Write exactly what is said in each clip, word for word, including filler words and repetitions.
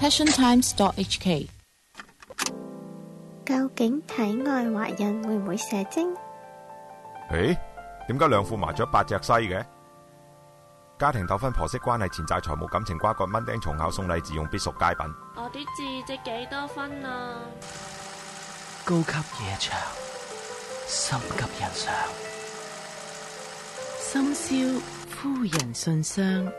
passion times dot h k。 究竟體外懷孕會唔會射精？ 誒，點解兩副麻雀八隻西嘅？家庭糾紛、婆媳關係、錢債、財務、感情瓜葛、蚊叮蟲咬、送禮自用必屬佳品。 我啲字值幾多分啊？ 高級夜場，心急人上， 深宵夫人信箱。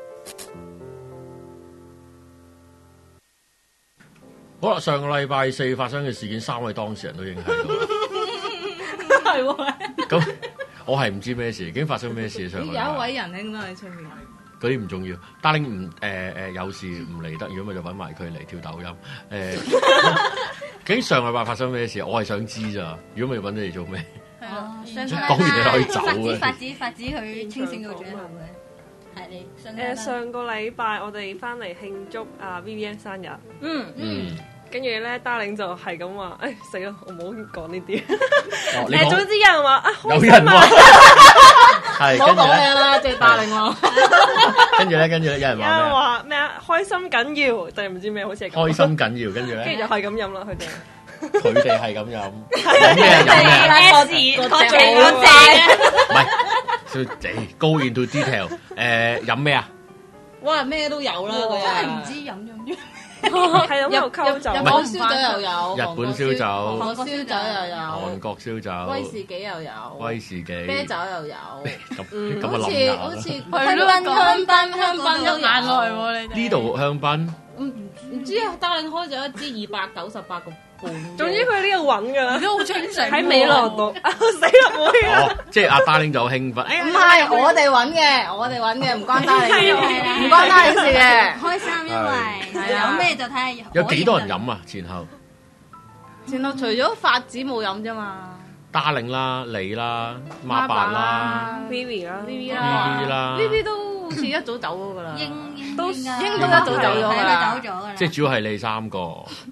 好啦，上個禮拜四發生嘅事件，三位當事人都已經喺度啦。 係喎。 咁我係唔知咩事，究竟發生咩事上個禮拜？ 有一位仁兄都喺出面。 嗰啲唔重要，達令唔誒誒有事唔嚟得，如果咪就揾埋佢嚟跳抖音。誒、呃，究竟上個禮拜發生咩事？我係想知咋。如果咪揾你嚟做咩？ 哦， 講完你可以走嘅。 發子發子佢清醒到最後嘅，係你。 誒上個禮拜我哋翻嚟慶祝啊 Vivian 生日。嗯嗯。跟住咧，Darling 就係咁話，誒死啦，我唔好講呢啲。誒總之有人話啊， 有人話係， 唔好講嘢啦，即係 Darling 喎。 跟住咧，跟住咧，有人話咩？ 有人話咩啊？開心緊要，定係唔知咩？好似係開心緊要，跟住咧， 跟住就係咁飲啦，佢哋。 佢哋係咁飲，飲咩啊？飲咩？ 嗰隻嗰隻。 唔係，小姐 go into detail。誒，飲咩啊？ 哇，咩都有啦，佢真係唔知飲咗咩。 係咁又溝酒， 日本燒酒又有， 日本燒酒， 韓國燒酒又有， 韓國燒酒， 威士忌又有， 威士忌， 啤酒又有， 咁咁啊好似諗好似香檳香檳香檳有眼淚喎，你哋呢度香檳， 唔唔知啊，Darling開咗一支二百九十八個半， 總之佢呢度揾㗎啦， 都好清醒喺美樂度，死啦妹啊！ 哦，即係阿 Darling 就好興奮， 唔係我哋揾嘅，我哋揾嘅，唔關 Darling 事，唔關 Darling 事嘅， 開心因為有咩就睇下。 有幾多人飲啊？前後前後除咗發子冇飲啫嘛。 Darling 啦，你啦，孖八啦 ，Vivi 啦 ，Vivi 啦 ，Vivi 啦 ，Vivi 都好似一早走咗噶啦， 英英都英都一早走咗噶啦， 走咗噶啦。 即係主要係你三個，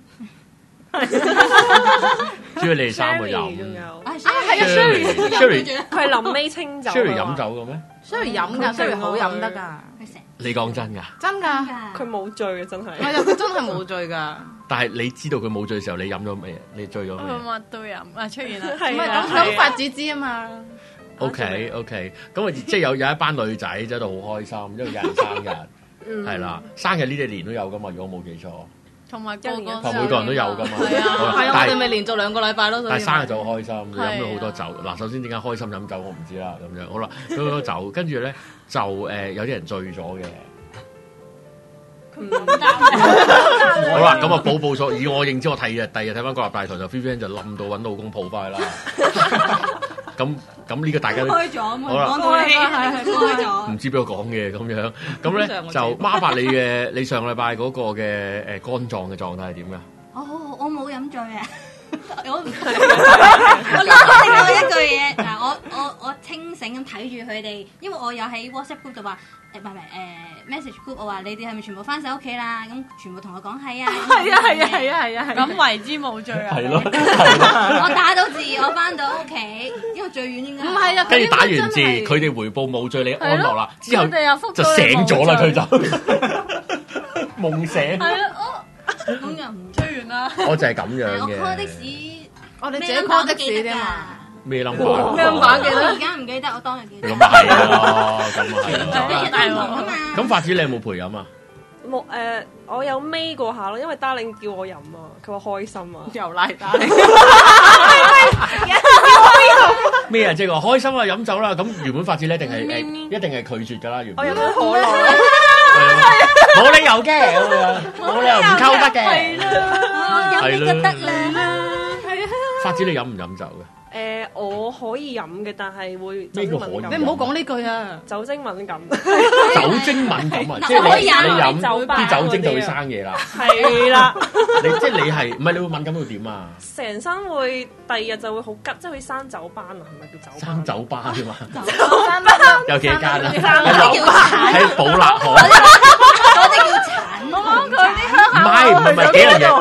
主要你哋三個飲。 仲有啊係啊 ，Sherry，Sherry 佢係臨尾清酒。 Sherry 飲酒嘅咩 ？Sherry 飲㗎，Sherry 好飲得㗎， 你講真㗎？ 真㗎， 佢冇醉嘅真係。 係啊，佢真係冇醉㗎。 但係你知道佢冇醉嘅時候，你飲咗咩？你醉咗咩？ 乜都飲啊！出現啦， 唔係咁咁發子知啊嘛。 O K O K， 咁啊即係有有一班女仔喺度好開心，因為有人生日，係啦，生日呢啲年都有噶嘛，如果冇記錯。 同埋個個同每個人都有噶嘛。 係啊，係啊，我哋咪連續兩個禮拜咯。 但係生日就好開心，飲咗好多酒。嗱，首先點解開心飲酒我唔知啦，咁樣好啦，飲咗酒，跟住咧就誒有啲人醉咗嘅。好啦，咁啊補報錯，以我認知，我睇日第日睇翻國立大台就 Vivian 就冧到揾老公抱翻去啦。咁咁呢個大家都開咗， 好啦， 係係開咗， 唔知俾我講嘅咁樣，咁咧就孖發你嘅你上個禮拜嗰個嘅誒肝臟嘅狀態係點㗎？ 我我冇飲醉啊！我我另外一句嘢嗱，我我我清醒咁睇住佢哋，因為我有喺 WhatsApp group 度話誒唔係唔係誒 message group，我話你哋係咪全部翻晒屋企啦？咁全部同我講係啊， 係啊係啊係啊係啊， 咁為之冇醉啊！ 係咯， 我打到字，我翻到屋企，因為最遠應該唔係啊， 跟住打完字，佢哋回報冇醉，你安樂啦，之後就就醒咗啦，佢就夢醒。 係啊，咁又唔追完啦。 我就係咁樣我 call 的嘅。 士， 我哋自己 call 的士啫嘛。 咩 number？ 咩 number 記得？ 我而家唔記得，我當日記得。 咁啊係啊，咁啊係。 大鑊啊嘛！ 咁發子你有冇陪飲啊？ 冇誒，我有尾過下咯，因為 Darling 叫我飲啊，佢話開心啊， 又賴 Darling。 咩啊？即係話開心啊，飲酒啦。咁原本發子咧，一定係誒，一定係拒絕㗎啦。原本我飲咗可樂， 冇理由嘅咁樣，冇理由唔溝得嘅。 係啦，飲呢個得啦。 發子你飲唔飲酒嘅？ 誒，我可以飲嘅，但係會咩叫可以？ 你唔好講呢句啊！ 酒精敏感。 酒精敏感啊！即係你你飲啲酒精就會生嘢啦。 係啦。 你即係你係唔係你會敏感到點啊？ 成身會第二日就會好急，即係會生酒斑啊？係咪叫酒斑？ 生酒斑啫嘛。 酒斑有幾間啊？ 喺喺寶勒河。 嗰啲叫橙。 我講佢啲鄉下唔係唔係幾樣嘢。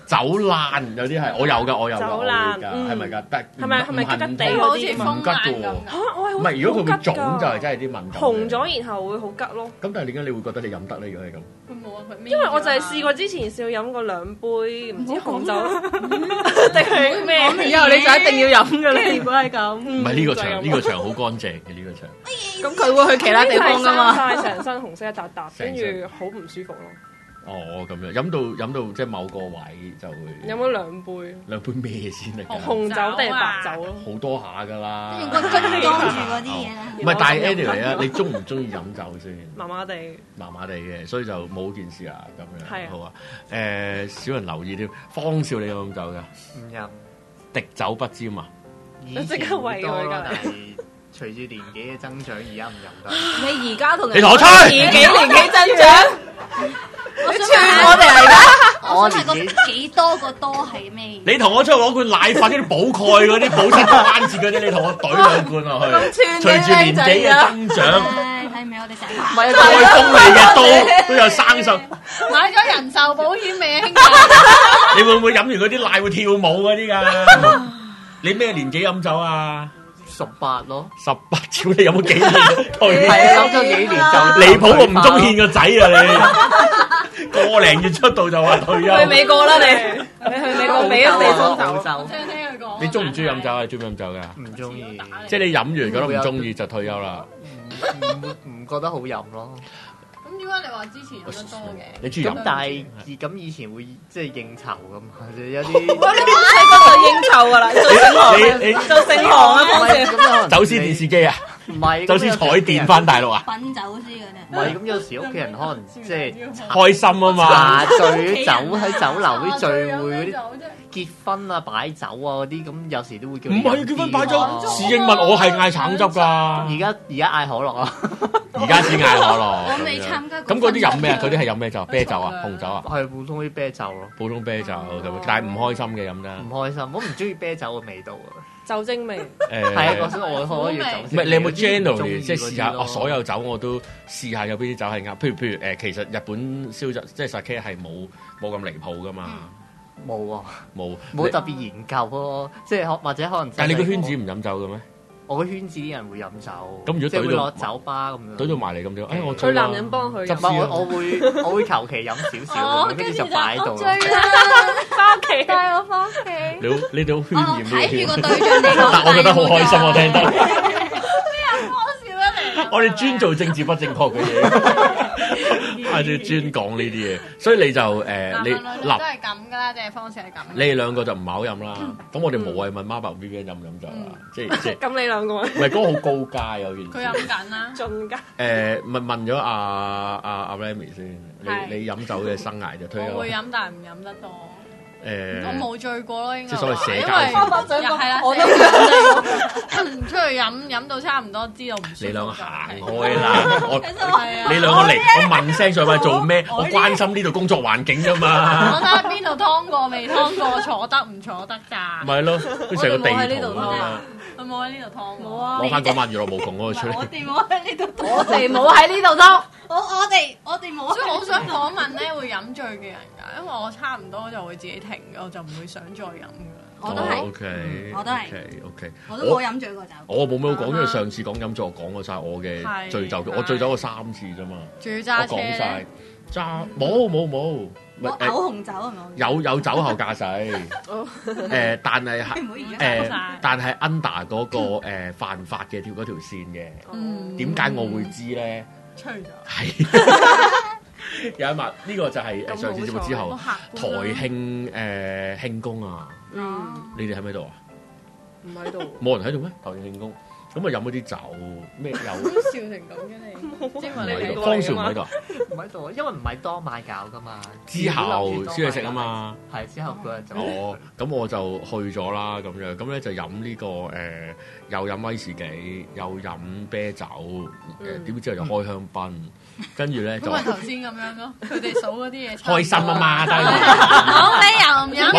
走爛有啲係，我有㗎，我有㗎，我會㗎，係咪㗎？但係咪係咪吉吉地好似嗰啲風吉嘅喎？ 嚇，我係好唔係，如果佢會腫好吉㗎就係真係啲敏感。 紅咗，然後會好吉咯。 咁但係點解你會覺得你飲得咧？如果係咁？ 佢冇啊，佢因為我就係試過之前試過飲過兩杯唔知紅酒定係咩， 以後你就一定要飲㗎啦。如果係咁， 唔係呢個場，呢個場好乾淨嘅呢個場。 咁佢會去其他地方㗎嘛？ 晒成身紅色一笪笪，跟住好唔舒服咯。 哦，咁樣飲到飲到即係某個位就會飲咗兩杯， 兩杯咩先嚟㗎？ 紅酒定係白酒咯？ 好多下㗎啦。 用個樽裝住嗰啲嘢啦。 唔係，但係 anyway 啊，你中唔中意飲酒先？ 麻麻地， 麻麻地嘅，所以就冇件事啊咁樣。 係啊好啊。誒，少人留意添。方少你有飲酒㗎？ 唔飲， 滴酒不沾啊！ 以前即刻餵佢㗎多咯，但係隨住年紀嘅增長，而家唔飲得。 你而家同你同我吹自己年紀增長。 我想我哋嚟㗎， 我想問個幾多個多係咩？ 你同我出去攞罐奶粉嗰啲補鈣嗰啲補親關節嗰啲，你同我懟兩罐落去。隨住年紀嘅增長， 睇唔明我哋成日唔係開鋒利嘅刀都有生鏽。 買咗人壽保險未啊，兄弟？ 你會唔會飲完嗰啲奶會跳舞嗰啲㗎？你咩年紀飲酒啊？ 十八咯， 十八朝你有冇幾年退？ 係啊，飲咗幾年就離譜，我唔中獻個仔啊你！個零月出道就話退休。 去美國啦你，你去美國俾一俾風頭。 聽聽佢講。 你中唔中意飲酒啊？中唔中意飲酒㗎？ 唔中意， 即係你飲完覺得唔中意就退休啦。 唔唔覺得好飲咯。 咁點解你話之前飲得多嘅？ 你中意飲咁？但係咁以前會即係應酬咁嘛，有啲哇！你喺嗰度應酬㗎啦，做星行你你做星行啊，方少。 走私電視機啊？ 唔係走私彩電翻大陸啊？ 品酒師嗰啲。 唔係咁，有時屋企人可能即係開心啊嘛！ 茶聚酒喺酒樓啲聚會嗰啲結婚啊、擺酒啊嗰啲，咁有時都會叫。 唔係結婚擺酒，侍應問我係嗌橙汁㗎。 而家而家嗌可樂啊！ 而家先嗌可樂。 我未參加過。 咁嗰啲飲咩啊？嗰啲係飲咩酒？啤酒啊？紅酒啊？ 係普通啲啤酒咯。 普通啤酒咁，但係唔開心嘅飲得。 唔開心，我唔中意啤酒嘅味道啊！ 酒精味。 誒係啊，嗰陣我可以酒唔精。 係你有冇 generally 即係試下？哦，所有酒我都試下有邊啲酒係啱。譬如譬如誒，其實日本燒酒即係 sake 係冇冇咁離譜噶嘛。 冇啊， 冇冇特別研究咯，即係可或者可能。 但係你個圈子唔飲酒嘅咩？ 我個圈子啲人會飲酒， 咁如果即係會懟到落酒吧咁樣， 懟到埋嚟咁樣，誒我佢男人幫佢就唔係我我會我會求其飲少少，跟住就擺喺度。 追啦， 翻屋企帶我翻屋企。 你好你哋好渲染呢睇住個對象你但我覺得好開心，我聽得。 咩人講笑啊你？ 我哋專做政治不正確嘅嘢。係你專講呢啲嘢，所以你就誒、呃、你嗱都係咁噶啦，即係方式係咁。 你哋兩個就唔係好飲啦，咁、嗯、我哋無謂問媽伯 V V N 飲唔飲酒啦，嗯、即係即係。 咁你兩個？ 唔係嗰個好高階有件事。 佢飲緊啦， 進階。 誒問問咗阿阿阿 Remy 先，你你飲酒嘅生涯就推咗。 我會飲，但係唔飲得多。 誒， 我冇醉過咯，應該。 即係所謂社交。 因為係啦，我都飲出去飲飲到差唔多，知道唔舒服。 你兩個行開啦！我你兩個嚟，我問聲上去做咩？我關心呢度工作環境啫嘛。 我睇下邊度劏過未劏過，坐得唔坐得咋？ 咪係咯，都成個地圖啊！ 我冇喺呢度劏，冇啊！ 攞翻嗰晚娛樂無窮嗰個出嚟。 我哋冇喺呢度， 我哋冇喺呢度劏。 我我哋我哋冇。 所以我想訪問咧，會飲醉嘅人㗎，因為我差唔多就會自己停嘅，我就唔會想再飲㗎啦。 我都係 ，OK， 我都係 OK，OK， 我都冇飲醉過酒。 我冇咩好講，因為上次講飲酒，我講過曬我嘅醉酒，我醉酒過三次啫嘛。 仲要揸車咧？揸冇冇冇。 我嘔紅酒係咪？ 有有酒後駕駛，誒，但係誒，但係 under 嗰個誒犯法嘅條嗰條線嘅。點解我會知咧？ 吹咗。 係有一晚，呢個就係上次節目之後台慶誒慶功啊！你哋喺咪度啊？ 唔喺度。 冇人喺度咩？台慶慶功。咁啊飲嗰啲酒咩有？ 笑成咁嘅你，即係話你喺度。 方少唔喺度， 唔喺度，因為唔係當晚搞噶嘛。 之後先去食啊嘛。 係之後嗰日就。 哦，咁我就去咗啦，咁樣咁咧就飲呢個誒，又飲威士忌，又飲啤酒，誒點之後就開香檳，跟住咧就。 咁咪頭先咁樣咯，佢哋數嗰啲嘢。 開心啊嘛，得。 冇理由唔飲。 冇理由唔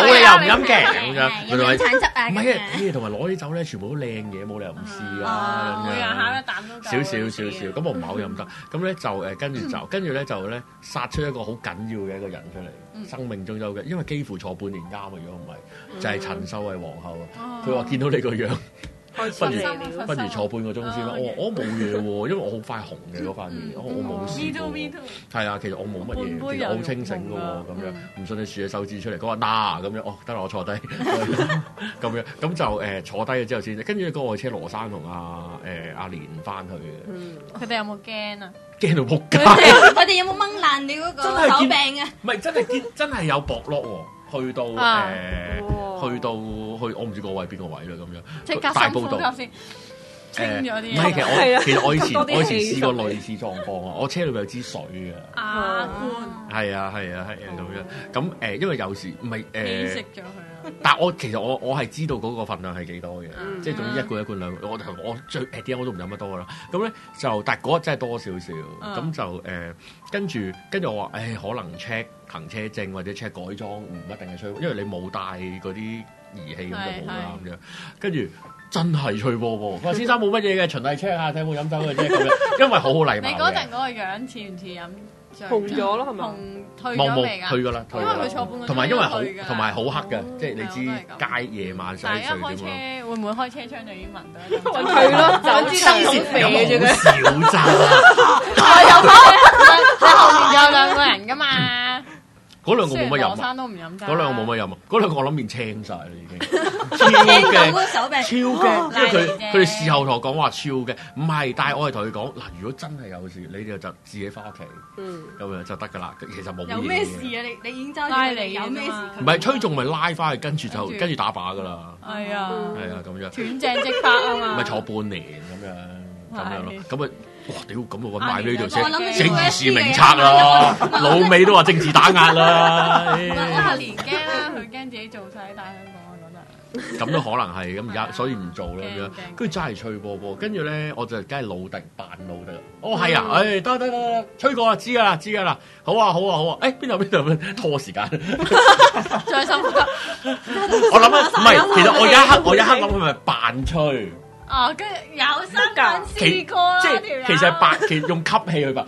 飲嘅咁樣， 飲飲橙汁啊， 唔係啊，同埋攞啲酒咧，全部都靚嘢，冇理由唔試啊咁樣。 下一啖都夠。 少少少少，咁我唔係好飲得，咁咧就誒跟住就跟住咧就咧殺出一個好緊要嘅一個人出嚟，生命中有嘅，因為幾乎坐半年監啊，如果唔係就係陳秀慧皇后啊，佢話見到你個樣。不如不如坐半個鐘先啦。我我冇嘢喎，因為我好快紅嘅嗰塊面，我我冇試過。係啊，其實我冇乜嘢，其實我好清醒嘅喎，咁樣唔信你豎隻手指出嚟，佢話嗱咁樣，哦得啦，我坐低咁樣，咁就誒坐低咗之後先，跟住個外車羅生同阿誒阿蓮翻去嘅。 佢哋有冇驚啊？ 驚到仆街！ 佢哋有冇掹爛你嗰個手柄啊？ 唔係真係見真係有薄落喎。去到誒，去到去，我唔知個位邊個位啦咁樣。即刻深呼吸先，清咗啲。唔係，其實我其實我以前我以前試過類似狀況啊，我車裏邊有支水嘅。啊罐。係啊係啊係啊咁樣。咁誒，因為有時唔係誒。食咗佢啊！但我其實我我係知道嗰個份量係幾多嘅，即係總之一罐一罐兩罐，我我最誒啲我都唔飲得多噶啦。咁咧就，但係嗰日真係多少少，咁就誒跟住跟住我話誒可能 check。行車證或者 check 改裝唔一定係吹，因為你冇帶嗰啲儀器咁就冇啦咁樣。跟住真係吹波喎！佢話先生冇乜嘢嘅，循例 check 下睇有冇飲酒嘅啫咁樣，因為好好禮貌嘅。 你嗰陣嗰個樣似唔似飲？ 紅咗咯係咪？ 紅退咗未㗎？ 退㗎啦， 因為佢坐半個鐘。 同埋因為好同埋好黑嘅，即係你知街夜晚洗水點啊？ 會唔會開車窗就已經聞到？ 係咯，酒支燈匙肥嘅啫。 少咋？ 有開，你後面有兩個人㗎嘛？ 嗰兩個冇乜飲啊！嗰兩個冇乜飲啊！嗰兩個我諗面青晒啦已經，超驚，超驚，因為佢佢哋事後同我講話超驚，唔係，但係我係同佢講嗱，如果真係有事，你哋就自己翻屋企，咁樣就得㗎啦。其實冇嘢。 有咩事啊？你你已經揸住你有咩事？ 唔係吹中咪拉翻去，跟住就跟住打靶㗎啦。 係啊， 係啊，咁樣斷正即刻啊嘛。 咪坐半年咁樣，咁樣咯，咁啊。哇！屌，咁我揾埋呢條寫寫議事名冊啦，老味都話政治打壓啦。 我係年驚啦，佢驚自己做晒大香港，我覺得。 咁都可能係咁，而家所以唔做啦咁樣。跟住真係吹波波，跟住咧我就梗係老敵扮老敵。哦，係啊，誒得得得，吹過啦，知㗎啦，知㗎啦。好啊，好啊，好啊。誒邊度邊度拖時間？ 再深呼吸。 我諗啊，唔係，其實我有一刻我有一刻諗佢咪扮吹。 哦，跟住有新聞試過啦， 即係其實係白，其實用吸氣去白，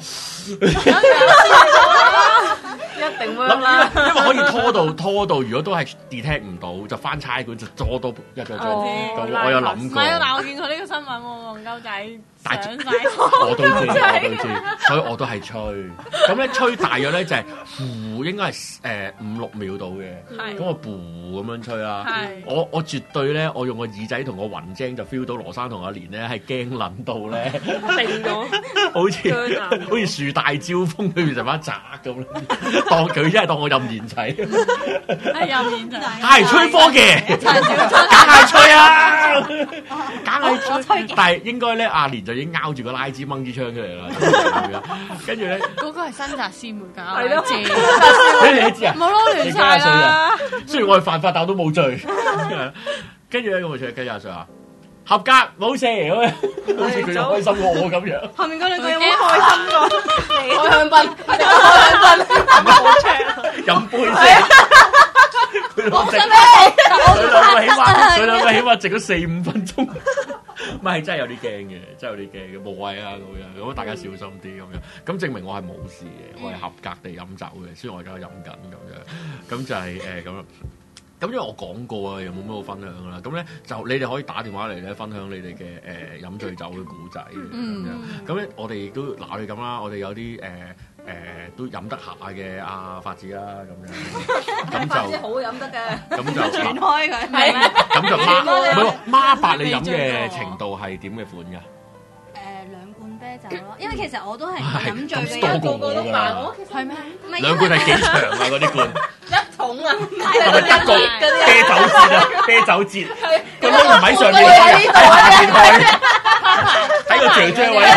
一定會啦。 因為可以拖到拖到，如果都係 detect 唔到，就翻差館就阻到一個鐘。我有諗過。 唔係啊，但我見過呢個新聞喎，黃鳩仔上晒。 我都知，我都知，所以我都係吹。咁咧吹大約咧就係呼，應該係誒五六秒到嘅。咁我呼咁樣吹啦。我我絕對咧，我用個耳仔同個雲精就 feel 到羅生同阿蓮咧係驚撚到咧， 定咗， 好似好似樹大招風裏面成把閘咁，當佢真係當我任賢齊， 係任賢齊， 係吹波嘅，梗係吹啊，梗係吹，但係應該咧阿蓮就已經拗住個拉枝掹支槍出嚟啦，跟住咧嗰個係新紮師妹㗎， 係咯， 你哋都知啊， 冇撈亂曬啦， 雖然我係犯法，但我都冇罪，跟住咧咁我出跟住阿 Sir 啊。合格冇事咁樣，好似佢就開心過我咁樣。 後面嗰兩個有冇開心過？ 開香檳，開香檳， 飲杯先。佢兩隻，佢兩個起碼，佢兩個起碼值咗四五分鐘。唔係真係有啲驚嘅，真係有啲驚嘅，無謂啊咁樣。咁大家小心啲咁樣。咁證明我係冇事嘅，我係合格地飲酒嘅。雖然我而家飲緊咁樣，咁就係誒咁樣。咁因為我講過啊，又冇咩好分享啦。咁咧就你哋可以打電話嚟咧，分享你哋嘅誒飲醉酒嘅故仔咁樣。咁咧我哋亦都嗱你咁啦，我哋有啲誒誒都飲得下嘅阿發子啦咁樣。咁就好飲得嘅。 咁就傳開佢。 係咩？咁就孖唔係孖八，你飲嘅程度係點嘅款㗎？ 啤酒咯，因為其實我都係飲醉嘅人，個個都扮我， 係咩？ 兩罐係幾長啊？嗰啲罐一桶啊， 係咪一個啤酒節啊？啤酒節，個窿唔喺上面，喺下邊開，喺個姐姐位。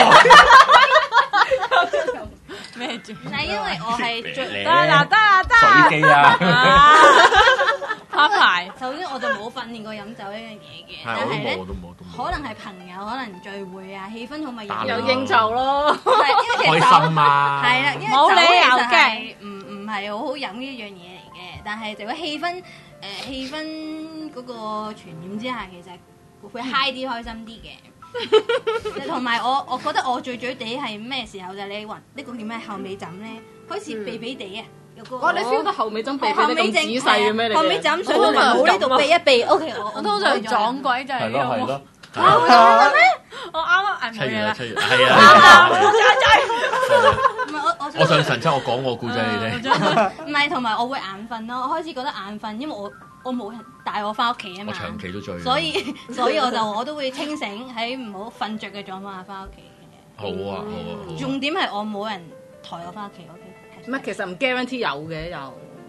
咩住？ 唔係因為我係最得啦得啦得水機啊！ 拍牌。 首先我就冇訓練過飲酒呢樣嘢嘅， 但係咧可能係朋友，可能聚會啊，氣氛好咪有應酬咯。 係因為其實開心啊！ 係啦，因為冇理由嘅，唔唔係好好飲呢一樣嘢嚟嘅。 但係就個氣氛誒、呃、氣氛嗰個傳染之下，其實會 high 啲開心啲嘅。同埋我我覺得我最最地係咩時候就係你話呢個叫咩後尾枕咧，好似鼻鼻地啊！ 哇！你 feel 到後尾枕鼻鼻得咁仔細嘅咩？ 後尾枕上到嚟冇呢度避一避 ，O K 我我通常撞鬼就係呢個。 係咯係咯。咩？ 我啱啱誒冇嘢啦。 係啊。 唔係我我。 我上神週我講我故仔你聽。 唔係，同埋我會眼瞓咯。我開始覺得眼瞓，因為我我冇人帶我翻屋企啊嘛。 我長期都醉。 所以所以我就我都會清醒喺唔好瞓着嘅狀況下翻屋企嘅。 好啊好啊。 重點係我冇人抬我翻屋企 ，O K。 唔係，其實唔 guarantee 有嘅又。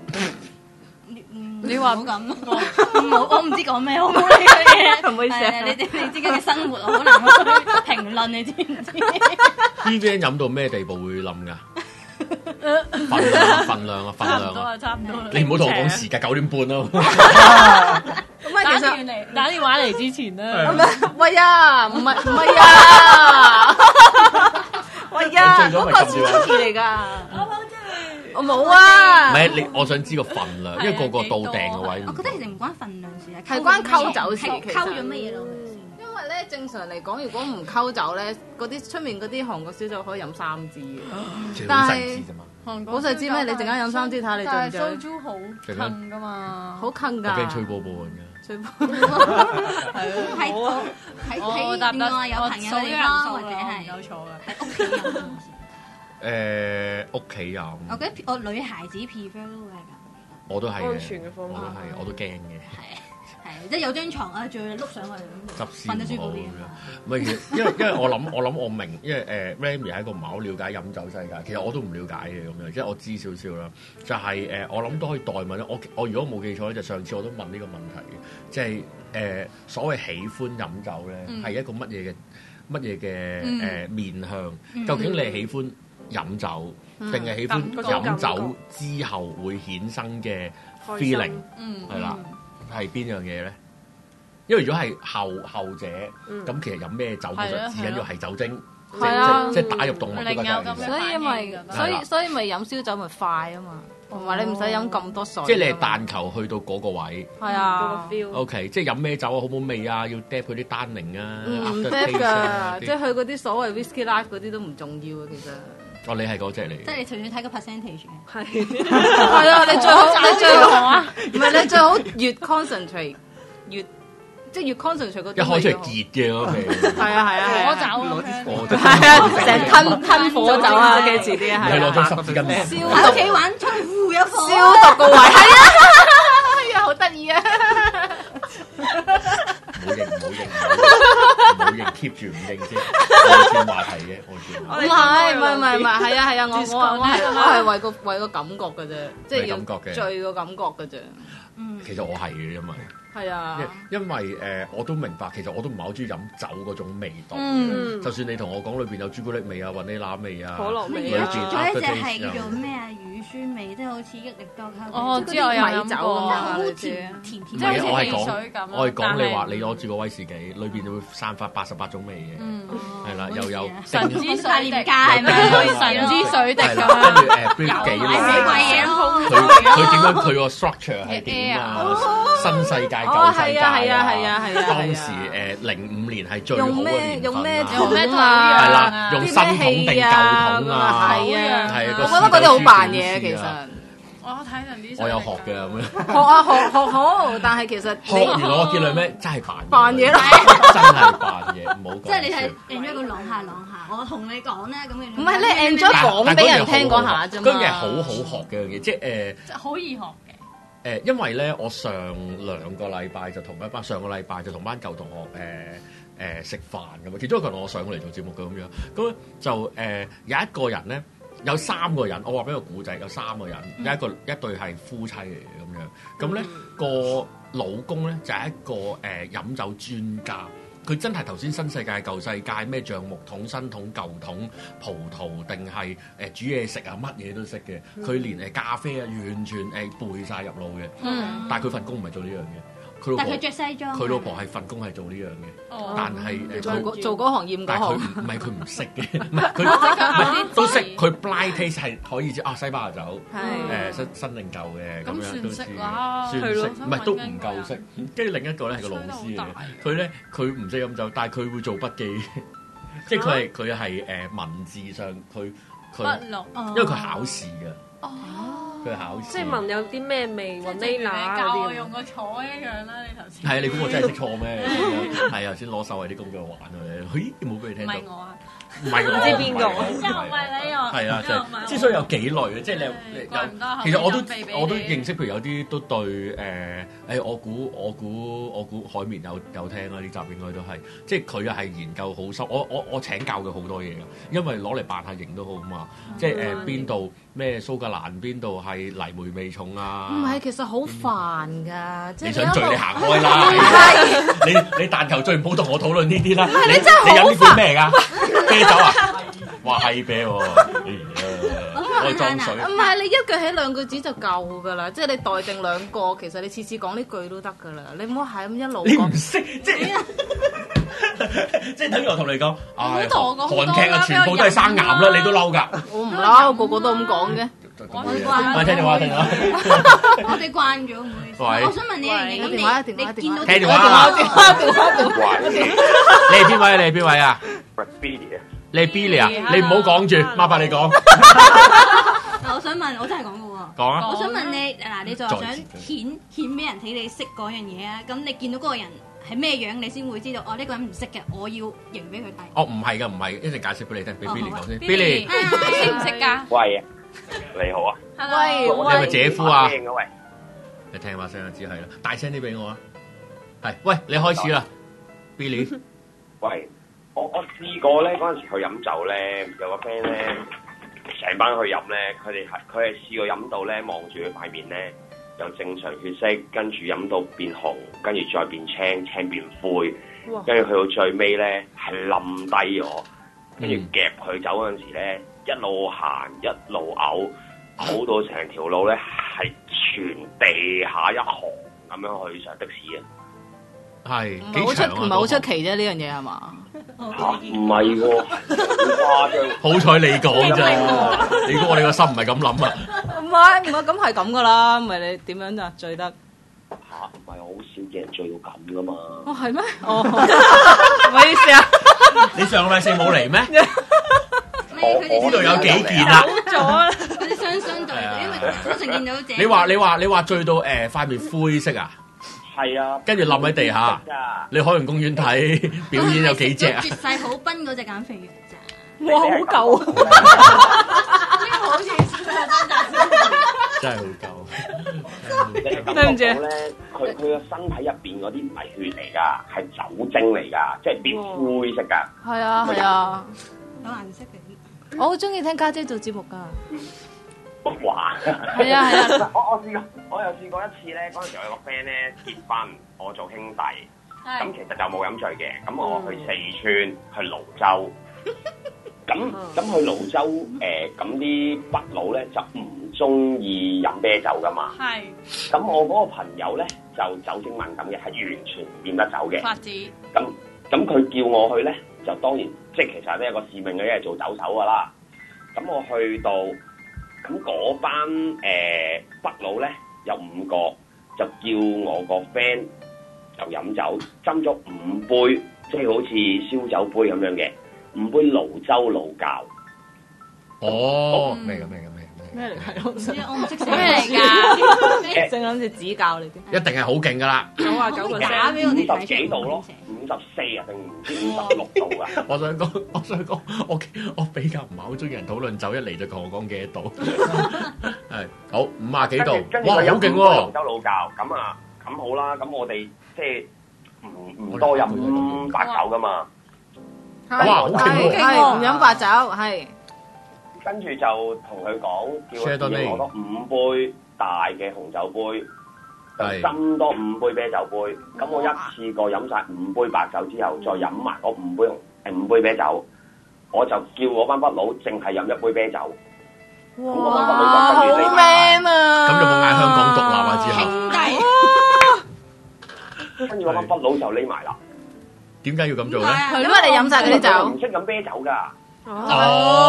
你話唔好咁，我我唔知講咩好呢樣嘢。唔好意思，你哋你自己嘅生活好難去評論，你知唔知 ？V V N 飲到咩地步會冧㗎？份量份量啊份量啊！ 差唔多啦。 你唔好同我講時間九點半咯。 咁啊，其實嚟打電話嚟之前咧， 喂啊，唔係唔係啊，喂啊，嗰個係 Suki 嚟㗎。我冇啊！ 唔係你，我想知個份量，因為個個到訂嘅位。 我覺得其實唔關份量事啊， 係關溝酒事。 溝咗乜嘢咯？ 因為咧，正常嚟講，如果唔溝酒咧，嗰啲出面嗰啲韓國燒酒可以飲三支嘅。但係好細支咩？你陣間飲三支睇下你醉唔醉？ 但係蘇豬好坑㗎嘛， 好坑㗎。 我驚吹波波㗎。 吹波係係喺喺另外有朋友嘅地方或者係有錯嘅喺屋企飲。 誒屋企飲， 我覺得我女孩子 prefer 都會係咁。 我都係嘅， 安全嘅方法， 我都係，我都驚嘅。 係係，即係有張床啊，仲要碌上去咁，瞓得舒服啲。 唔係，其實因為因為我諗我諗我明，因為誒 Ramy 係一個唔係好了解飲酒世界，其實我都唔了解嘅咁樣，即係我知少少啦。就係誒，我諗都可以代問我我如果冇記錯咧，就上次我都問呢個問題嘅，即係誒所謂喜歡飲酒咧，係一個乜嘢嘅乜嘢嘅誒面向？究竟你係喜歡飲酒，定係喜歡飲酒之後會衍生嘅 feeling，係啦，係邊樣嘢咧？因為如果係後後者，咁其實飲咩酒其實至緊要係酒精，即係即係打入動脈嗰個。 所以因為所以所以咪飲燒酒咪快啊嘛，同埋你唔使飲咁多水。 即係你係但求去到嗰個位。 係啊。 O K， 即係飲咩酒啊？好唔好味啊？要 drop 佢啲單寧啊？ 唔 drop 㗎，即係佢嗰啲所謂 whisky life 嗰啲都唔重要啊，其實。 哦，你係嗰隻嚟， 即係你隨便睇個 percentage 嘅， 係係啊！你最好你最好啊，唔係你最好越 concentrate 越即係越 concentrate 嗰啲， 一開出嚟結嘅嗰味， 係啊係啊係啊， 攞啲火酒， 係啊，成日吞吞火酒啊，記住啲係， 你攞張濕紙巾燒喺屋企玩吹呼一火， 消毒個位，係啊，係啊，好得意啊！ 唔好認，唔好認，唔好認 keep 住唔認先，我轉話題嘅，我轉。 唔係唔係唔係唔係，係啊係啊，我我我係我係為個為個感覺嘅啫，即係要醉個感覺嘅啫。 嗯，其實我係嘅，因為係啊， 因為誒我都明白，其實我都唔係好中意飲酒嗰種味道。 嗯， 就算你同我講裏邊有朱古力味啊、雲呢拿味啊、 可樂味啊，仲有一隻係叫做咩啊乳酸味，即係好似益力多卡。 哦，知我有飲過， 好甜甜甜， 即係好似汽水咁。 我係講你話你攞住個威士忌，裏邊就會散發八十八種味嘅。 嗯， 係啦，又有神之水滴係咪？ 神之水滴咁樣。跟住誒 Brett 幾佢佢點樣？佢個 structure 係點啊？新世界舊世界啊！ 係啊係啊係啊！ 當時誒零五年係最好嘅年份。 用咩用咩啊？ 係啦，用新桶定舊桶啊？ 係啊， 係。 我覺得嗰啲好扮嘢其實。 我睇人啲。 我有學嘅咁樣。 學啊學學好，但係其實學完我結論咩？真係扮嘢。 扮嘢啦！ 真係扮嘢，唔好講。 即係你係 enjoy 個朗下朗下，我同你講咧咁嘅。 唔係你 enjoy 講俾人聽嗰下啫嘛。 嗰樣嘢好好學嘅嘢，即係誒。 即係好易學。 誒，因為咧，我上兩個禮拜就同一班上個禮拜就同班舊同學誒誒食飯咁啊，其中一個人我上過嚟做節目嘅咁樣，咁就誒、呃、有一個人咧，有三個人，我話俾個古仔，有三個人，有一個一對係夫妻嚟嘅咁樣，咁咧、嗯、個老公咧就係、是、一個誒、呃、飲酒專家。佢真係頭先新世界舊世界咩橡木桶新桶舊桶葡萄定係誒煮嘢食啊乜嘢都識嘅，佢、嗯、連誒咖啡啊完全誒背晒入腦嘅。嗯、但係佢份工唔係做呢樣嘢， 佢老婆但佢着西裝。 佢老婆係份工係做呢樣嘅，但係誒佢做嗰行厭嗰行。 但係佢唔係佢唔識嘅，唔係佢唔係都識。佢 blind taste 係可以知啊西班牙酒，誒新新定舊嘅咁樣都知。算識，唔係都唔夠識。跟住另一個咧係個老師嚟嘅，佢咧佢唔識飲酒，但係佢會做筆記，即係佢係佢係誒文字上佢佢，因為佢考試嘅。哦，佢考試， 即係問有啲咩味，雲呢拿教我用個坐一樣啦，你頭先。 係啊，你估我真係識錯咩？係啊，先攞手位啲工具玩啊！咦，冇俾你聽到。唔係我啊，唔係我，唔知邊個。 又唔係你又。係啊，即係之所以有幾類嘅，即係你有。其實我都我都認識，譬如有啲都對誒誒，我估我估我估海綿有有聽啦，呢集應該都係，即係佢係研究好深。我我我請教佢好多嘢㗎，因為攞嚟扮下型都好嘛。即係誒邊度咩蘇格蘭邊度係泥煤味重啊？ 唔係，其實好煩㗎。 你想醉你行開啦！你你但求最唔好同我討論呢啲啦。 你真係好煩。 你飲呢杯咩㗎？啤酒啊？哇係啤喎！我裝水。 唔係，你一句起兩句子就夠㗎啦。即係你待定兩個，其實你次次講呢句都得㗎啦。你唔好係咁一路講。 你唔識即係。即係等於我同你講，唉，韓劇啊，全部都係生癌啦，你都嬲㗎？ 我唔嬲，個個都咁講嘅。 我哋慣， 喂，聽電話，聽電話。 我哋慣咗，唔好意思。我想問你一樣嘢，咁你你見到聽電話， 電話，電話，電話。 你係邊位？你係邊位啊？你係 Billy 啊？你唔好講住，麻煩你講。 我想問，我真係講嘅喎。 講啊！ 我想問你，嗱，你就係想顯顯俾人睇你識嗰樣嘢啊？咁你見到嗰個人係咩樣，你先會知道哦？呢個人唔識嘅，我要認俾佢睇。哦， 唔係㗎，唔係，一陣解釋俾你聽，俾 Billy 講先。 Billy，你識唔識㗎？ 喂，你好啊。 喂， 你係咪姐夫啊？ 喂， 你聽把聲就知係啦，大聲啲俾我啊！係，喂，你開始啦 ，Billy。 喂，我我試過咧，嗰陣時去飲酒咧，有個 friend 咧，成班去飲咧，佢哋係佢係試過飲到咧，望住佢塊面咧，由正常血色，跟住飲到變紅，跟住再變青，青變灰，跟住去到最尾咧係冧低我，跟住夾佢走嗰陣時咧，一路行一路嘔，嘔到成條路咧係全地下一行咁樣去上的士啊！ 係唔係好出唔係好出奇啫？呢樣嘢係嘛？ 嚇唔係喎，好誇張！ 好彩你講咋，你估我哋個心唔係咁諗啊？ 唔係唔係咁係咁噶啦，唔係你點樣咋醉得？ 嚇唔係好少見人醉到咁噶嘛？ 哦係咩？哦，唔好意思啊！ 你上個禮四冇嚟咩？呢度有幾件啊？咗嗰啲雙雙對，因為我成見到隻。 你話你話你話醉到誒塊面灰色啊？ 係啊， 跟住冧喺地下。你海洋公園睇表演有幾隻啊？ 絕世好賓嗰隻減肥藥咋？ 哇，好舊！ 呢個好似真係好舊。 對唔住咧，佢佢個身體入邊嗰啲唔係血嚟㗎，係酒精嚟㗎，即係變灰色㗎。 係啊係啊， 有顏色嘅。 我好中意聽家姐做節目㗎。 哇！ 係啊係啊！ 我我試過，我又試過一次咧。嗰陣時我有個 friend 咧結婚，我做兄弟，咁其實就冇飲醉嘅。咁我去四川去瀘州，咁咁去瀘州誒，咁啲北佬咧就唔中意飲啤酒噶嘛。係。咁我嗰個朋友咧就酒精敏感嘅，係完全唔掂得酒嘅。 法子。 咁咁佢叫我去咧，就當然即係其實都係個使命嘅，一係做酒手噶啦。咁我去到。咁嗰班誒、呃、北佬咧有五個，就叫我個 friend 就飲酒，斟咗五杯，即係好似燒酒杯咁樣嘅五杯瀘州老窖。 哦，明嘅明嘅明嘅咩嚟㗎？我唔識寫咩嚟㗎？ 正諗住指教你啲。 一定係好勁㗎啦！ 九啊九個假俾我哋睇五十幾度咯，五十四啊定唔知五十六度啊！ 我想講，我想講，我我比較唔係好中意人討論酒，一嚟就同我講幾多度。係好五啊幾度，哇好勁喎！ 瀘州老窖咁啊，咁好啦，咁我哋即係唔唔多飲白酒㗎嘛。 哇好勁喎！ 係唔飲白酒係。 跟住就同佢講，叫佢攞多五杯大嘅紅酒杯，就斟多五杯啤酒杯。咁我一次過飲晒五杯白酒之後，再飲埋嗰五杯紅誒五杯啤酒，我就叫我班北佬淨係飲一杯啤酒。 哇！好 man 啊！ 咁有冇嗌香港獨立啊？之後兄弟， 跟住我班北佬就匿埋啦。 點解要咁做咧？ 係因為你飲晒嗰啲酒， 唔識飲啤酒㗎。 哦，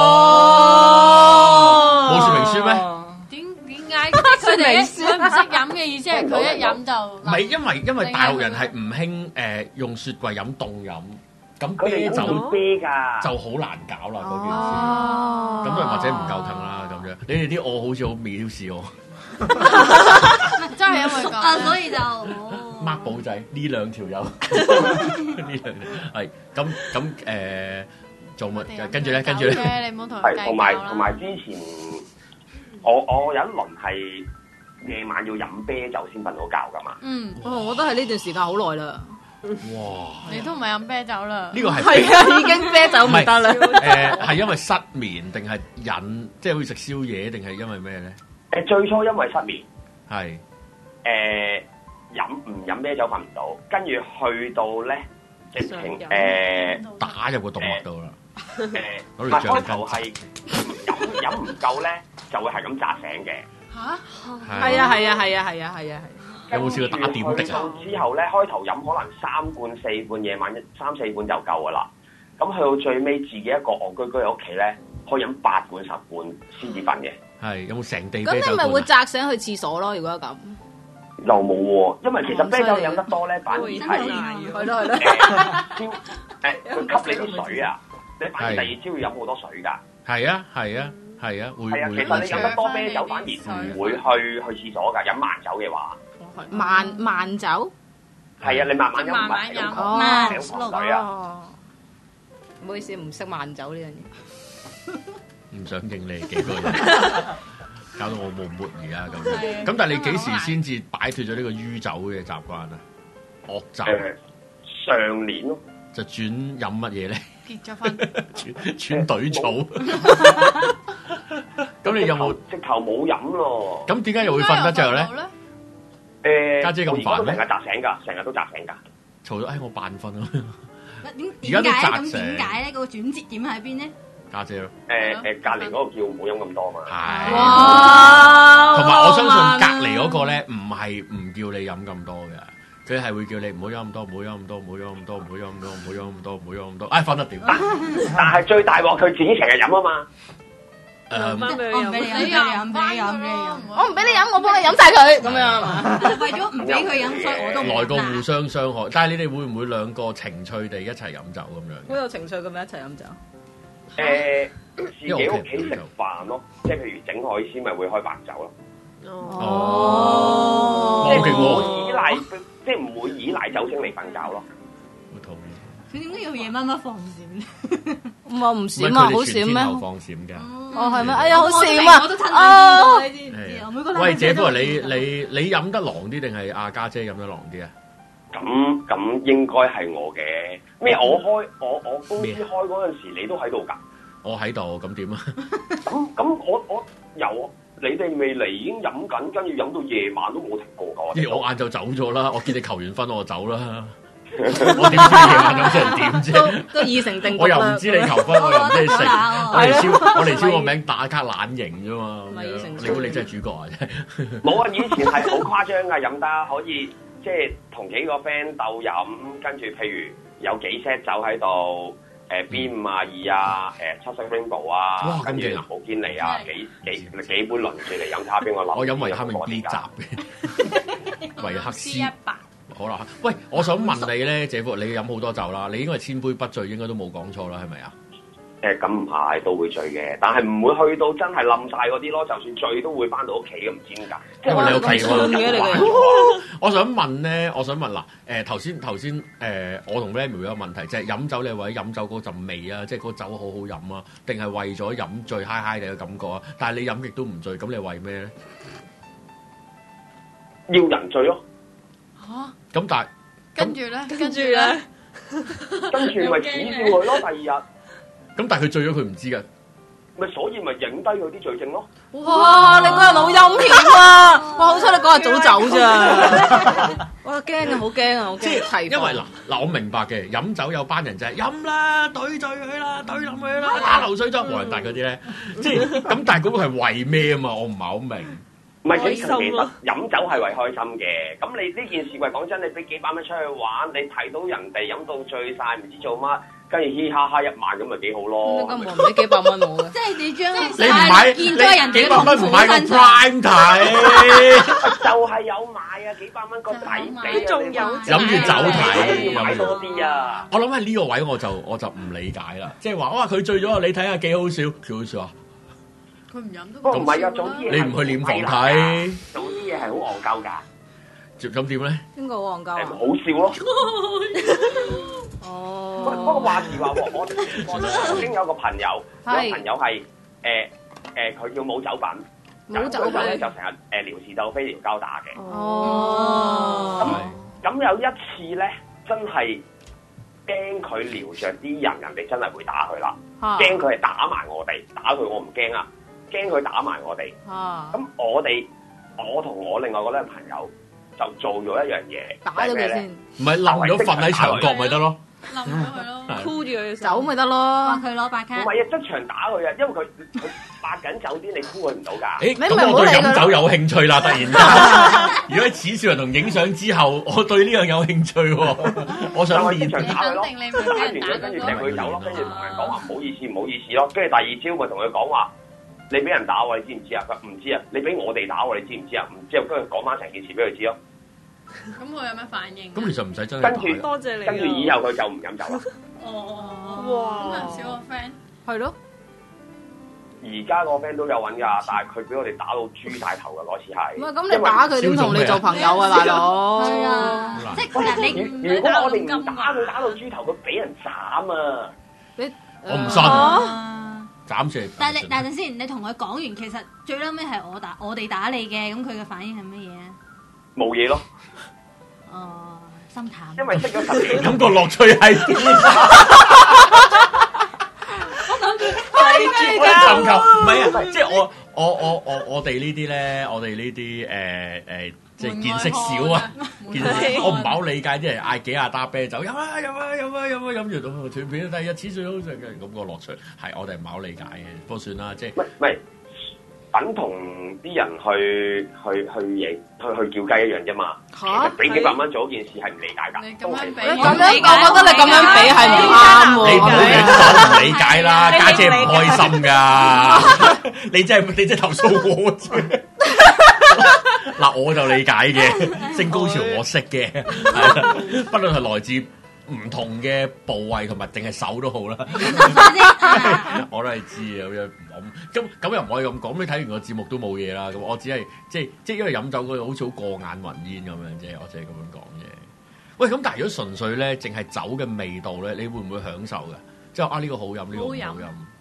冇說明書咩？ 佢哋佢唔識飲嘅意思係佢一飲就唔係，因為因為大陸人係唔興誒用雪櫃飲凍飲，咁啤酒啤㗎就好難搞啦嗰件事。咁都或者唔夠騰啦咁樣。你哋啲我好似好藐視我， 真係因為咁啊，所以就孖寶仔呢兩條友呢兩係咁咁誒做乜？跟住咧，跟住咧， 係同埋同埋之前。我我有一輪係夜晚要飲啤酒先瞓到覺噶嘛。 嗯，哦，我都係呢段時間好耐啦。 哇！ 你都唔係飲啤酒啦？ 呢個係係啊，已經啤酒唔得啦。 誒，係因為失眠定係癮，即係好似食宵夜定係因為咩咧？ 誒，最初因為失眠。 係。 誒，飲唔飲啤酒瞓唔到，跟住去到咧直情誒打入個動脈度啦。 誒，唔係開頭係飲飲唔夠咧。就會係咁扎醒嘅。 嚇？ 係啊係啊係啊係啊係啊係。 有冇試過打點滴啊？ 之後咧，開頭飲可能三罐四罐，夜晚一三四罐就夠噶啦。咁去到最尾，自己一個戇居居喺屋企咧，可以飲八罐十罐先至瞓嘅。 係有冇成地？ 咁你咪會扎醒去廁所咯？如果咁， 又冇喎，因為其實啤酒飲得多咧，反而係係咯係咯。 誒，佢吸你啲水啊！你反而第二朝要飲好多水㗎。 係啊係啊。係啊，會係啊，其實你飲得多啤酒反而唔會去去廁所㗎。飲慢酒嘅話， 慢慢酒係啊，你慢慢飲， 慢慢飲， 慢水啊。 唔好意思，唔識慢酒呢樣嘢。 唔想應你幾個人，搞到我冇活而家咁樣。咁但係你幾時先至擺脫咗呢個酗酒嘅習慣啊？惡習。 上年咯。 就轉飲乜嘢咧？ 結咗婚， 轉轉隊草。咁你有冇直頭冇飲咯？ 咁點解又會瞓得着咧？ 誒， 家姐咁煩咩？ 成日扎醒㗎，成日都扎醒㗎。 嘈咗，誒我扮瞓咯。 而家都扎醒。咁點解咧？個轉折點喺邊咧？ 家姐咯。 誒誒，隔離嗰個叫唔好飲咁多嘛。 係。哇！同埋我相信隔離嗰個咧，唔係唔叫你飲咁多嘅。佢係會叫你唔好飲咁多，唔好飲咁多，唔好飲咁多，唔好飲咁多，唔好飲咁多，唔好飲咁多。哎，瞓得掂。 但係最大鑊，佢自己成日飲啊嘛。 誒， 我唔俾你飲，俾你飲，俾你飲，俾你飲。 我唔俾你飲，我幫你飲晒佢咁樣嘛。 為咗唔俾佢飲，所以我都唔。 來個互相傷害，但係你哋會唔會兩個情趣地一齊飲酒咁樣？ 好有情趣咁樣一齊飲酒。 誒，自己屋企食飯咯，即係譬如整海鮮，咪會開白酒咯。 哦， 即係唔會依賴，即係唔會依賴酒精嚟瞓覺咯。 好同意。 佢點解要夜晚晚放閃？ 我唔閃啊，好閃咩？ 放閃㗎。 哦，係咩？哎呀，好閃啊！ 我都親眼見到，你知唔知啊？每個喂，姐夫，你你你飲得狼啲定係阿家姐飲得狼啲啊？ 咁咁應該係我嘅。咩？我開我我公司開嗰陣時，你都喺度㗎。 我喺度，咁點啊？ 咁咁我我由你哋未嚟已經飲緊，跟住飲到夜晚都冇停過㗎。 咦！我晏晝走咗啦，我見你求完婚我就走啦。我點知你夜晚飲成點啫？ 都已成定局啦。 我又唔知你求婚，我又唔知你食。我嚟超我嚟超個名打卡懶型啫嘛。你估你真係主角啊？真係。冇啊！以前係好誇張㗎，飲得可以即係同幾個 friend 鬥飲，跟住譬如有幾 set 酒喺度。誒 B 五啊二啊，誒七色 Rainbow 啊，跟住冇堅尼啊，幾幾幾杯輪住嚟飲，睇下邊個諗。 我飲維他命 B 集嘅，維克斯。一百。好啦，喂，我想問你咧，姐夫，你飲好多酒啦，你應該係千杯不醉，應該都冇講錯啦，係咪啊？誒咁唔係，都會醉嘅，但係唔會去到真係冧晒嗰啲咯。就算醉都會翻到屋企嘅，唔知點解。 因為你屋企喎。我想問咧，我想問嗱，誒頭先頭先誒，我同 Remy 有個問題，就係飲酒你為咗飲酒嗰陣味啊，即係嗰酒好好飲啊，定係為咗飲醉嗨嗨地嘅感覺啊？但係你飲極都唔醉，咁你為咩咧？ 要人醉咯。 嚇！咁但係跟住咧， 跟住咧， 跟住咪恥笑佢咯。第二日。 咁但係佢醉咗，佢唔知㗎。 咪所以咪影低佢啲罪證咯。 哇！你個人好陰險啊！哇！好彩你嗰日早走咋。哇！驚啊，好驚啊，我驚提。 因為嗱嗱，我明白嘅，飲酒有班人就係飲啦，懟醉佢啦，懟冧佢啦，打流水咗，黃人達嗰啲咧，即係咁。但係嗰個係為咩啊嘛？我唔係好明。 唔係，其實飲酒係為開心嘅。咁你呢件事，喂，講真，你俾幾百蚊出去玩，你睇到人哋飲到醉晒，唔知做乜，跟住嘻哈哈一晚咁咪幾好咯。 咁唔俾幾百蚊我嘅， 即係你將你唔買， 見咗人哋幾百蚊唔買個 Prime 睇， 就係有買啊！幾百蚊個抵俾， 仲有諗住走睇， 買多啲啊！ 我諗喺呢個位我就我就唔理解啦，即係話哇佢醉咗，你睇下幾好笑，幾好笑啊！ 佢唔飲都不過唔係啊，做啲嘢你唔去殮房睇， 做啲嘢係好戇鳩㗎。 咁點咧？ 邊個好戇鳩啊？ 好笑咯！ 哦。 不過話時話喎，我我曾經有個朋友，有個朋友係誒誒，佢叫冇酒品，冇酒品咧就成日誒撩事鬥非撩交打嘅。 哦。 咁咁有一次咧，真係驚佢撩着啲人，人哋真係會打佢啦。驚佢係打埋我哋，打佢我唔驚啊！驚佢打埋我哋。咁我哋我同我另外嗰兩個朋友就做咗一樣嘢， 打咗佢先。 唔係冧咗瞓喺牆角咪得咯？ 冧咗佢咯， 箍住佢走咪得咯。 話佢攞白卡。 唔係啊，即場打佢啊，因為佢佢八緊酒癲，你箍佢唔到㗎。 誒，咁我對飲酒有興趣啦，突然間。如果喺恥笑人同影相之後，我對呢樣有興趣喎，我想練。 即場打佢咯，打完佢跟住掟佢走咯，跟住同人講話唔好意思唔好意思咯，跟住第二朝咪同佢講話。你俾人打喎，你知唔知啊？佢唔知啊。你俾我哋打喎，你知唔知啊？唔知啊，跟住講翻成件事俾佢知咯。 咁佢有咩反應？ 咁其實唔使真係跟住多謝你。 跟住以後佢就唔飲酒啦。 哦， 哇！ 咁少個 friend 係咯。 而家個 friend 都有揾㗎，但係佢俾我哋打到豬大頭㗎嗰次係。 唔係咁，你打佢點同你做朋友啊，大佬？ 係啊，即係你如果我哋唔打佢打到豬頭，佢俾人斬啊！ 你我唔信。斬住！ 但係你等陣先，你同佢講完，其實最嬲尾係我打我哋打你嘅，咁佢嘅反應係乜嘢啊？ 冇嘢咯。 哦，心淡。 因為識咗十幾， 感覺樂趣係點？ 我諗住我尋求唔係啊，即係我我我我我哋呢啲咧，我哋呢啲誒誒。即係見識少啊！見識我唔係好理解啲人嗌幾廿打啤酒，飲啊飲啊飲啊飲啊飲完到斷片，第二日似最好食嘅咁個樂趣，係我哋唔係好理解嘅。不過算啦，即係唔係唔係等同啲人去去去嘢去去叫雞一樣啫嘛。其實俾幾百蚊做一件事係唔理解㗎。 你咁樣俾， 咁樣我覺得你咁樣俾係唔啱喎。 你唔好亂講唔理解啦，家姐唔開心㗎。你真係你真係投訴我啫。嗱，我就理解嘅，性高潮我識嘅，係不論係來自唔同嘅部位同埋定係手都好啦，我都係知嘅咁樣。咁咁又唔可以咁講，你睇完個節目都冇嘢啦。咁我只係即係即係因為飲酒嗰個好似好過眼雲煙咁樣啫，我只係咁樣講啫。喂，咁但係如果純粹咧，淨係酒嘅味道咧，你會唔會享受嘅？即係啊，呢個好飲，呢個唔好飲。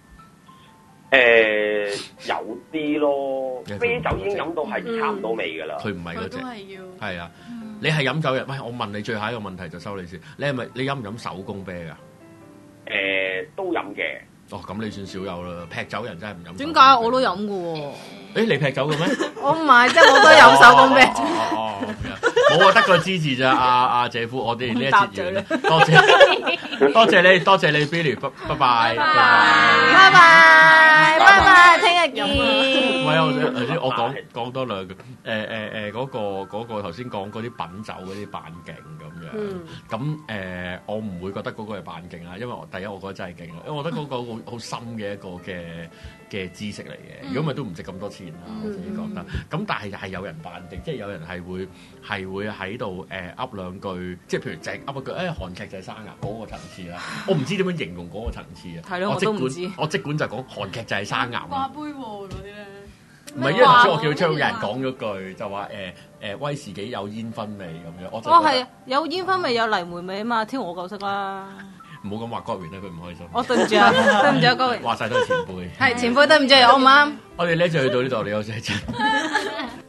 誒有啲咯，啤酒已經飲到係差唔多味㗎啦。 佢唔係嗰隻， 要係啊。你係飲酒嘅，喂，我問你最後一個問題就收你先。你係咪你飲唔飲手工啤㗎？ 誒都飲嘅。 哦，咁你算少有啦。劈酒人真係唔飲。 點解我都飲㗎喎？ 誒，你劈酒嘅咩？ 我唔係，即係我都飲手工啤。 哦哦，冇啊，得個支持咋，阿阿姐夫，我哋呢一節完啦，多謝多謝你，多謝你 Billy，拜拜，拜拜拜，拜拜，聽日見。 唔係啊，頭先我講講多兩句，誒誒誒嗰個嗰個頭先講嗰啲品酒嗰啲扮勁咁樣，咁誒我唔會覺得嗰個係扮勁啦，因為我第一我覺得真係勁啦，因為我覺得嗰個好好深嘅一個嘅嘅知識嚟嘅，如果唔係都唔值咁多錢啦，我自己覺得。咁但係係有人扮勁，即係有人係會係會喺度誒噏兩句，即係譬如淨噏一句誒韓劇就係生牙嗰個層次啦。我唔知點樣形容嗰個層次啊。 係咯，我都唔知。 我即管就講韓劇就係生牙。 掛杯喎嗰啲咧。 唔係，因為頭先我叫張有人講咗句，就話誒誒威士忌有煙燻味咁樣。我哦係，有煙燻味有泥煤味啊嘛，挑我夠識啦。 唔好咁話郭榮啦，佢唔開心。 我對唔住啊，對唔住啊，郭榮。 話晒都係前輩。 係前輩，對唔住，我唔啱。 我哋呢就去到呢度，你休息一陣。